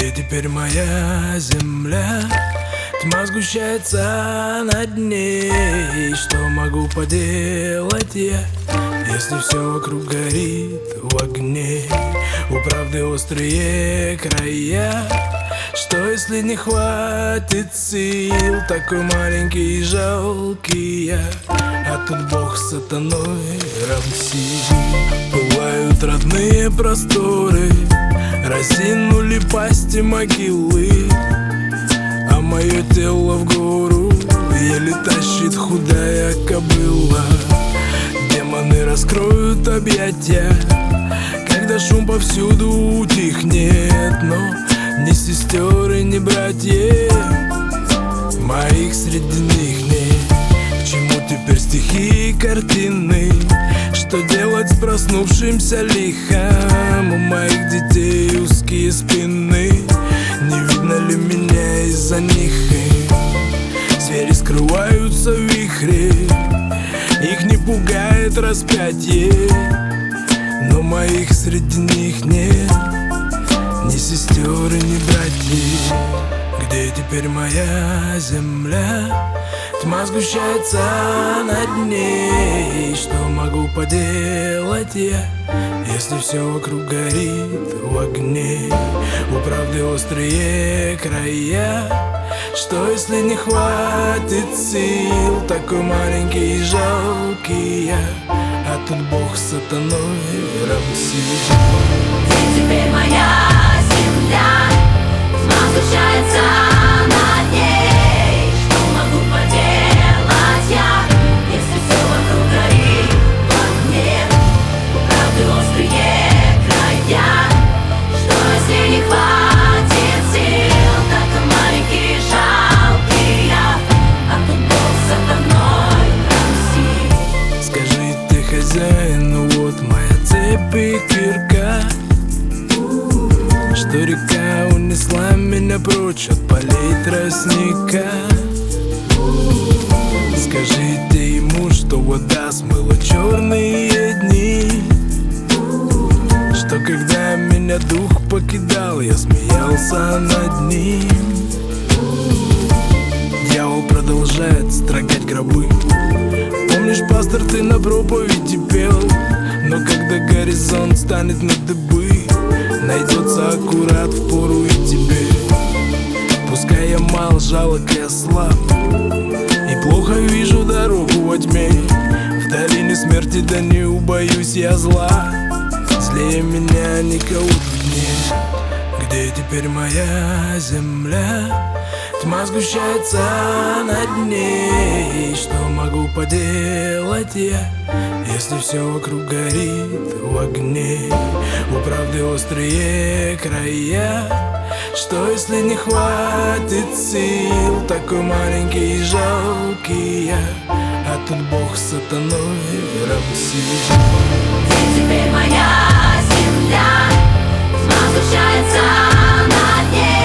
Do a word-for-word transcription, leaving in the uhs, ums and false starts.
Где теперь моя земля? Тьма сгущается над ней. Что могу поделать я, если все вокруг горит в огне? У правды острые края. Что если не хватит сил? Такой маленький и жалкий я, а тут Бог с сатаной равсил. Бывают родные просторы, разинули пасти могилы, а мое тело в гору еле тащит худая кобыла. Демоны раскроют объятия, когда шум повсюду утихнет. Но ни сестер и ни братьев моих среди них нет. К чему теперь стихи и картины? Что делать с проснувшимся лихом? У моих детей узкие спины, не видно ли меня из-за них? Звери скрываются в вихре, их не пугает распятие, но моих среди них нет, ни сестер и ни братьев. Где теперь моя земля? Тьма сгущается над ней. Что могу поделать я, если все вокруг горит в огне? У правды острые края. Что если не хватит сил? Такой маленький и жалкий я, а тут Бог с сатаной равсил. Где теперь моя земля? Тьма сгущается над ней. Что могу поделать я, если все вокруг горит в огне? У правды острые края. Что если не хватит сил? Такой маленький и жалкий я, а тут Бог с сатаной равсил. Скажи ты, хозяин, ну вот моя цепь и кирка, что река унесла меня прочь от полей тростника. Скажите ему, что вода смыла черные дни, что когда меня дух покидал, я смеялся над ним. Дьявол продолжает строгать гробы. Помнишь, пастор, ты на проповеди пел, но когда горизонт станет на дыбы, найдется аккурат в пору и тебе. Пускай я мал, жалок и слаб, и плохо вижу дорогу во тьме. В долине смерти, да не убоюсь я зла, злее меня никого тут нет. Где теперь моя земля? Тьма сгущается над ней. Что могу поделать я, если все вокруг горит в огне? У правды острые края. Что если не хватит сил? Такой маленький и жалкий я, а тут Бог с сатаной равсил. Где теперь моя земля? Тьма сгущается над ней.